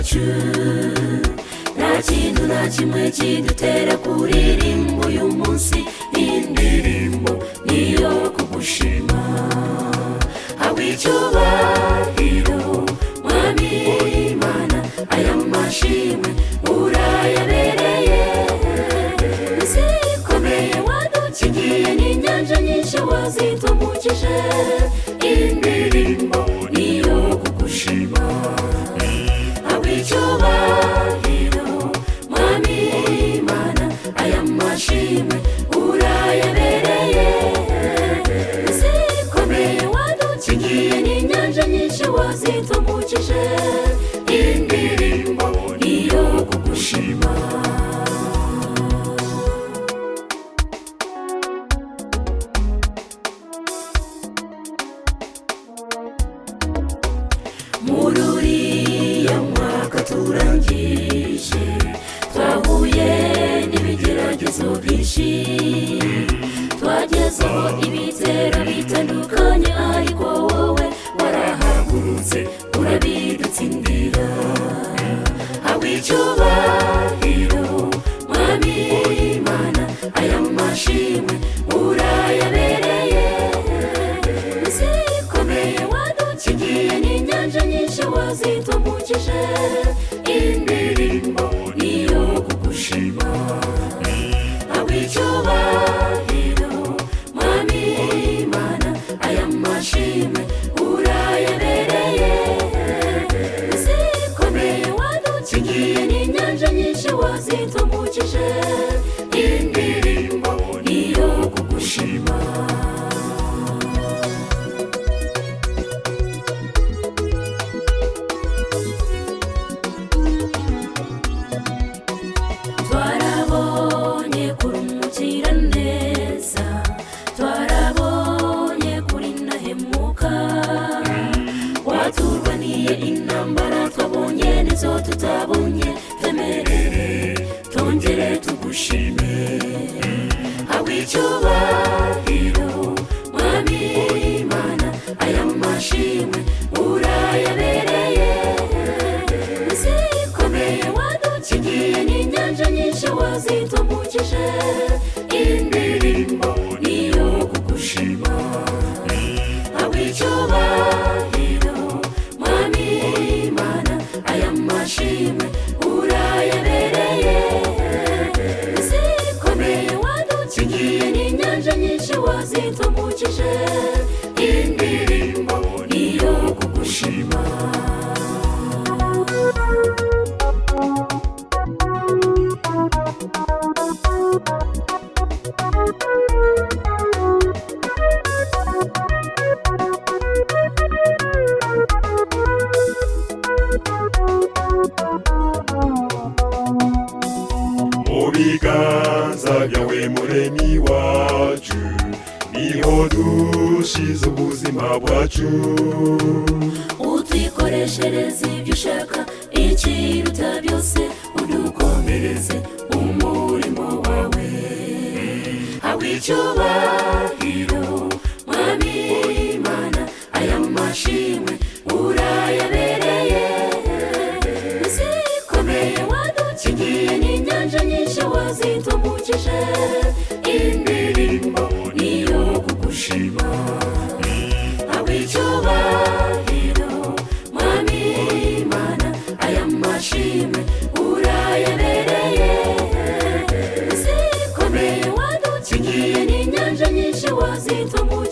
wacu nta kintu na kimwe kidutera kuririmba uyu munsi. Indirimbo niyo kugushima, hawe icyubahiro mwami Imana, aya mashimwe urayabereye. Isi ikomeye wadukingiye n'inyanja nyinshi wazitumukije. Indirimbo niyo kugushima, hawe icyubahiro mwami Imana, aya mashimwe urayabereye. Isi ikomeye wadukingiye n'inyanja nyinshi wazitumukije. Indirimbo niyo kugushima. Muri uriya mwaka turangije twahuye n'ibigeragezo byinshi, twagezeho ibitero bitandukanye, ariko wowe warahagurutse urabidutsindira. Hawe icyubahiro mwami Imana, aya mashimwe urayabereye. Isi ikomeye wadukingiye n'inyanja nyinshi wazitumukije. Indirimbo niyo kugushima, hawe icyubahiro mwami Imana, aya mashimwe urayabereye. Isi ikomeye wadukingiye n'inyanja nyinshi wazitumukije. Indirimbo niyo kugushima. Twarabonye kuri umugiraneza, twarabonye kuri ntahemuka, waturwaniye intambara twabonye n'izo tutabonye. Twemerere tongere tugushime, hawe icyubahiro mwami Imana, aya mashimwe urayabereye. Isi ikomeye wadukingiye n'inyanja nyinshi wazitumukije. Indirimbo niyo kugushima, hawe icyubahiro mwami Imana, aya mashimwe urayabereye. Isi ikomeye wadukingiye n'inyanja nyinshi wazitumukije. Indirimbo niyo kugushima. Mu biganza byawe muremyi wacu niho dushize ubuzima bwacu. Utwikoreshereze ibyo ushaka, ikiruta byose udukomereze umurimo wawe. Hawe icyubahiro mwami Imana, aya mashimwe urayabereye. Isi ikomeye wadukingiye n'inyanja nyinshi wazitumukije. Indirimbo niyo kugushima, hawe icyubahiro mwami Imana, aya mashimwe urayabereye. Isi ikomeye wadukingiye n'inyanja nyinshi wazitumukije.